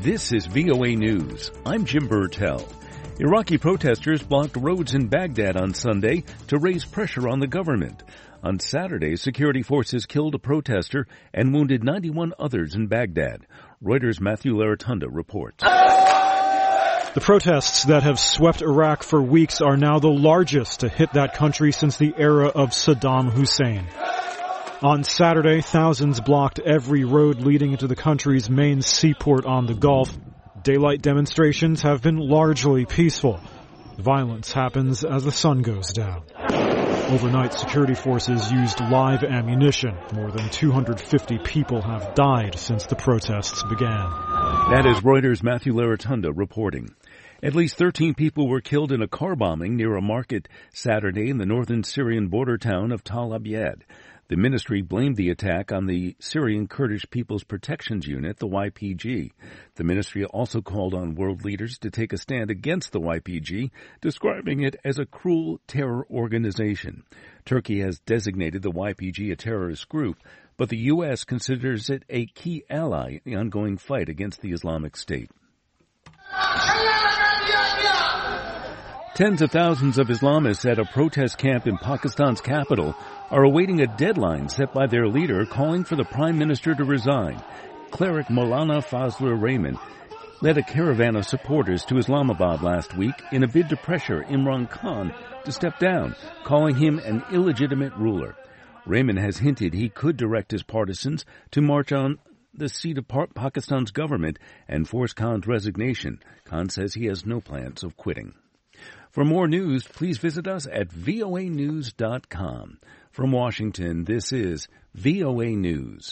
This is VOA News. I'm Jim Burtell. Iraqi protesters blocked roads in Baghdad on Sunday to raise pressure on the government. On Saturday, security forces killed a protester and wounded 91 others in Baghdad. Reuters' Matthew Laratunda reports. The protests that have swept Iraq for weeks are now the largest to hit that country since the era of Saddam Hussein. On Saturday, thousands blocked every road leading into the country's main seaport on the Gulf. Daylight demonstrations have been largely peaceful. Violence happens as the sun goes down. Overnight, security forces used live ammunition. More than 250 people have died since the protests began. That is Reuters' Matthew Laratunda reporting. At least 13 people were killed in a car bombing near a market Saturday in the northern Syrian border town of Tal Abyad. The ministry blamed the attack on the Syrian Kurdish People's Protections Unit, the YPG. The ministry also called on world leaders to take a stand against the YPG, describing it as a cruel terror organization. Turkey has designated the YPG a terrorist group, but the U.S. considers it a key ally in the ongoing fight against the Islamic State. Tens of thousands of Islamists at a protest camp in Pakistan's capital are awaiting a deadline set by their leader calling for the prime minister to resign. Cleric Maulana Fazlur Rahman led a caravan of supporters to Islamabad last week in a bid to pressure Imran Khan to step down, calling him an illegitimate ruler. Rahman has hinted he could direct his partisans to march on the seat of Pakistan's government and force Khan's resignation. Khan says he has no plans of quitting. For more news, please visit us at voanews.com. From Washington, this is VOA News.